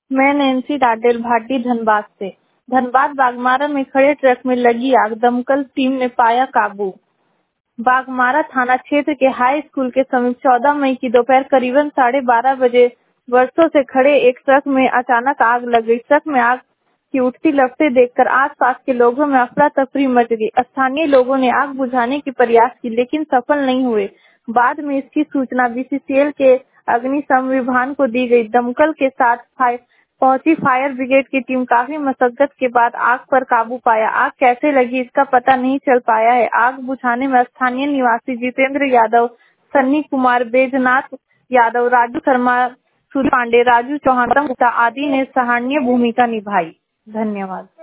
मैं नैन्सी डाडेल भाटी धनबाद से। धनबाद बागमारा में खड़े ट्रक में लगी आग, दमकल टीम ने पाया काबू। बागमारा थाना क्षेत्र के हाई स्कूल के समीप 14 मई की दोपहर करीबन 12:30 बजे वर्षों से खड़े एक ट्रक में अचानक आग लग गई। ट्रक में आग की उठती लपटें देखकर आसपास के लोगों में अफरा तफरी मच गई। स्थानीय लोगों ने आग बुझाने की प्रयास की लेकिन सफल नहीं हुए। बाद में इसकी सूचना बीसीसीएल के अग्निशमन विभाग को दी गई। दमकल के साथ पहुंची फायर ब्रिगेड की टीम काफी मशक्कत के बाद आग पर काबू पाया। आग कैसे लगी इसका पता नहीं चल पाया है। आग बुझाने में स्थानीय निवासी जितेंद्र यादव, सन्नी कुमार, बैजनाथ यादव, राजू शर्मा, सूर्य पांडे, राजू चौहान आदि ने सराहनीय भूमिका निभाई। धन्यवाद।